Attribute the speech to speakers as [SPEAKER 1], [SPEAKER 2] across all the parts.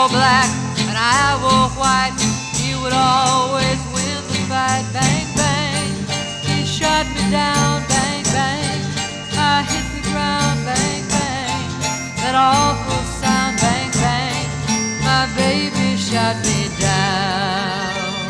[SPEAKER 1] wore black and I wore white. He would always win the fight. Bang, bang, he shot me down. Bang, bang, I hit the ground. Bang, bang, that awful sound. Bang, bang, my baby shot me down.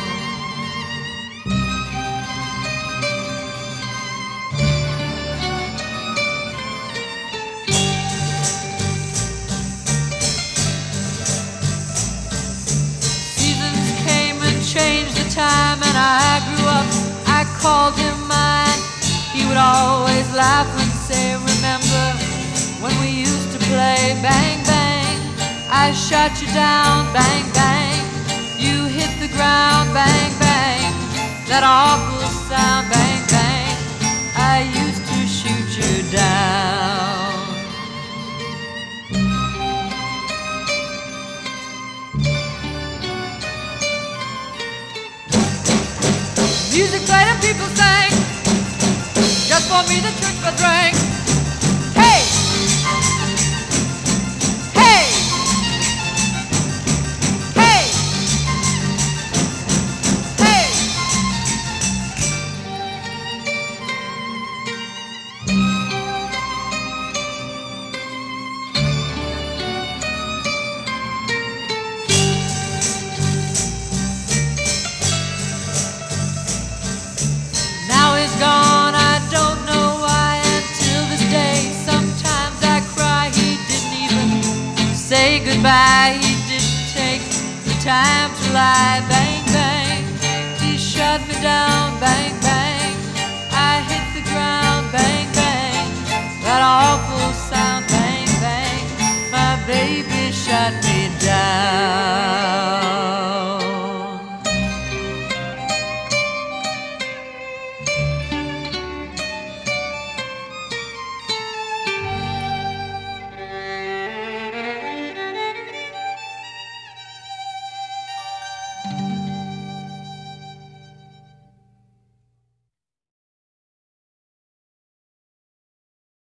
[SPEAKER 1] Changed the time and I grew up, I called him mine. He would always laugh and say, remember when we used to play? Bang, bang, I shot you down. Bang, bang, you hit the ground. Bang, bang, that awful sound. Bang, bang, I used to shoot you down. Music played and people sang, just for me the church bell rang. Hey! Hey! Hey! Hey! Now he's gone, I don't know why. Until this day, sometimes I cry. He didn't even say goodbye. He didn't take the time to lie. Bang, bang, he shot me down.